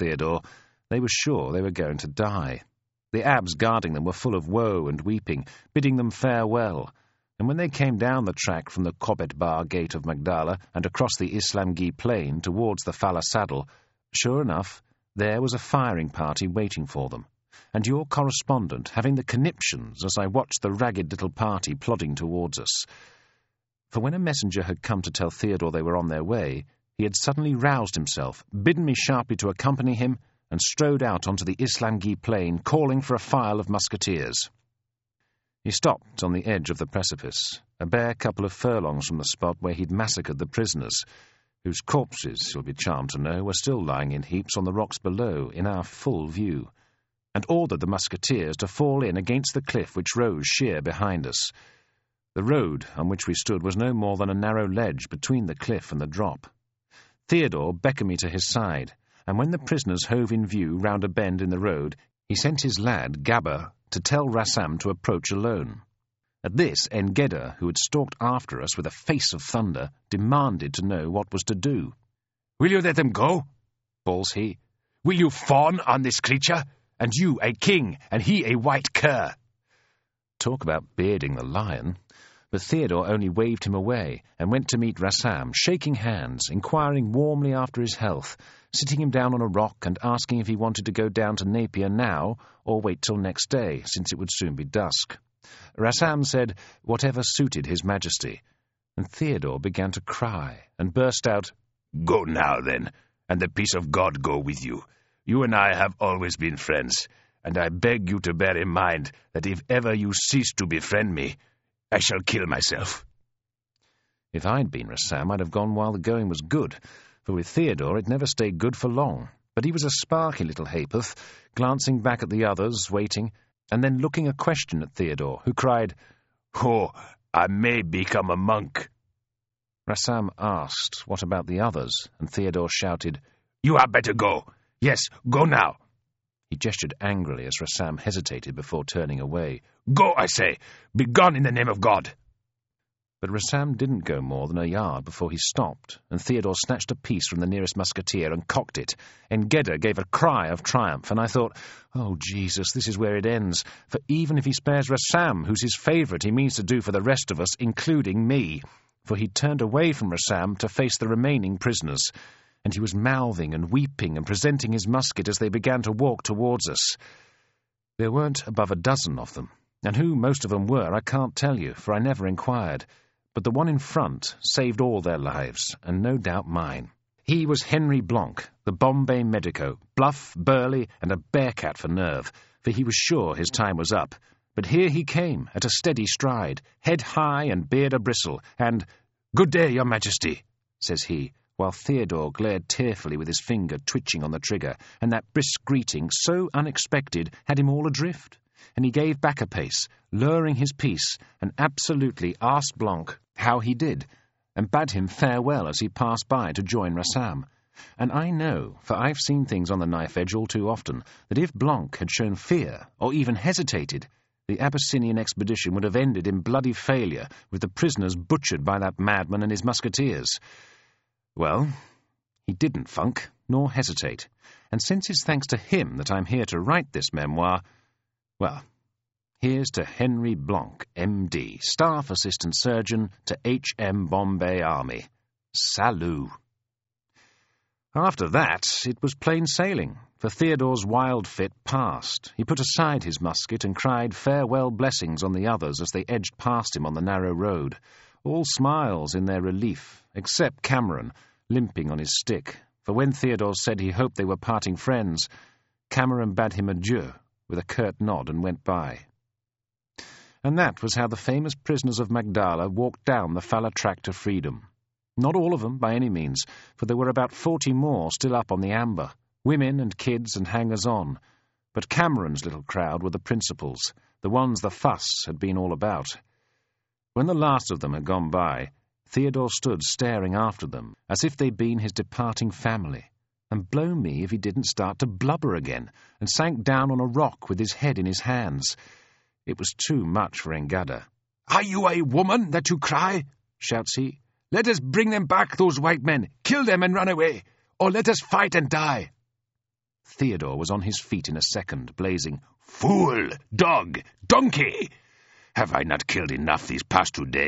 Theodore, they were sure they were going to die. The Abs guarding them were full of woe and weeping, bidding them farewell, and when they came down the track from the Qobet Bar gate of Magdala and across the Islamgi plain towards the Fala saddle, sure enough, there was a firing party waiting for them, and your correspondent having the conniptions as I watched the ragged little party plodding towards us. For when a messenger had come to tell Theodore they were on their way, he had suddenly roused himself, bidden me sharply to accompany him, and strode out onto the Islamgi plain, calling for a file of musketeers. He stopped on the edge of the precipice, a bare couple of furlongs from the spot where he'd massacred the prisoners, whose corpses, you'll be charmed to know, were still lying in heaps on the rocks below, in our full view, and ordered the musketeers to fall in against the cliff which rose sheer behind us. The road on which we stood was no more than a narrow ledge between the cliff and the drop. Theodore beckoned me to his side, and when the prisoners hove in view round a bend in the road, he sent his lad, Gabba, to tell Rassam to approach alone. At this, Engedda, who had stalked after us with a face of thunder, demanded to know what was to do. "Will you let them go?" bawls he. "Will you fawn on this creature? And you a king, and he a white cur?" Talk about bearding the lion. But Theodore only waved him away and went to meet Rassam, shaking hands, inquiring warmly after his health, sitting him down on a rock and asking if he wanted to go down to Napier now or wait till next day, since it would soon be dusk. Rassam said whatever suited his majesty, and Theodore began to cry and burst out, "Go now, then, and the peace of God go with you. You and I have always been friends, and I beg you to bear in mind that if ever you cease to befriend me, I shall kill myself." If I'd been Rassam, I'd have gone while the going was good, for with Theodore it never stayed good for long. But he was a sparky little ha'porth, glancing back at the others, waiting, and then looking a question at Theodore, who cried, "Oh, I may become a monk." Rassam asked what about the others, and Theodore shouted, "You had better go. Yes, go now." He gestured angrily as Rassam hesitated before turning away. "Go, I say! Be gone in the name of God!" But Rassam didn't go more than a yard before he stopped, and Theodore snatched a piece from the nearest musketeer and cocked it. Engedda gave a cry of triumph, and I thought, oh, Jesus, this is where it ends, for even if he spares Rassam, who's his favourite, he means to do for the rest of us, including me, for he'd turned away from Rassam to face the remaining prisoners, and he was mouthing and weeping and presenting his musket as they began to walk towards us. There weren't above a dozen of them, and who most of them were I can't tell you, for I never inquired, but the one in front saved all their lives, and no doubt mine. He was Henry Blanc, the Bombay medico, bluff, burly, and a bearcat for nerve, for he was sure his time was up. But here he came, at a steady stride, head high and beard a-bristle, and, "Good day, your majesty," says he, while Theodore glared tearfully with his finger twitching on the trigger, and that brisk greeting, so unexpected, had him all adrift, and he gave back a pace, lowering his piece, and absolutely asked Blanc how he did, and bade him farewell as he passed by to join Rassam. And I know, for I've seen things on the knife-edge all too often, that if Blanc had shown fear, or even hesitated, the Abyssinian expedition would have ended in bloody failure, with the prisoners butchered by that madman and his musketeers. Well, he didn't funk, nor hesitate, and since it's thanks to him that I'm here to write this memoir, well, here's to Henry Blanc, M.D., Staff Assistant Surgeon to H.M. Bombay Army. Salut! After that, it was plain sailing, for Theodore's wild fit passed. He put aside his musket and cried farewell blessings on the others as they edged past him on the narrow road, all smiles in their relief, except Cameron, limping on his stick, for when Theodore said he hoped they were parting friends, Cameron bade him adieu with a curt nod and went by. And that was how the famous prisoners of Magdala walked down the Fala track to freedom. Not all of them, by any means, for there were about 40 more still up on the amber, women and kids and hangers-on. But Cameron's little crowd were the principals, the ones the fuss had been all about. When the last of them had gone by, Theodore stood staring after them, as if they'd been his departing family, and blow me if he didn't start to blubber again, and sank down on a rock with his head in his hands. It was too much for Engedda. "Are you a woman that you cry?" shouts he. "Let us bring them back, those white men, kill them and run away, or let us fight and die." Theodore was on his feet in a second, blazing, "Fool! Dog! Donkey! Have I not killed enough these past 2 days?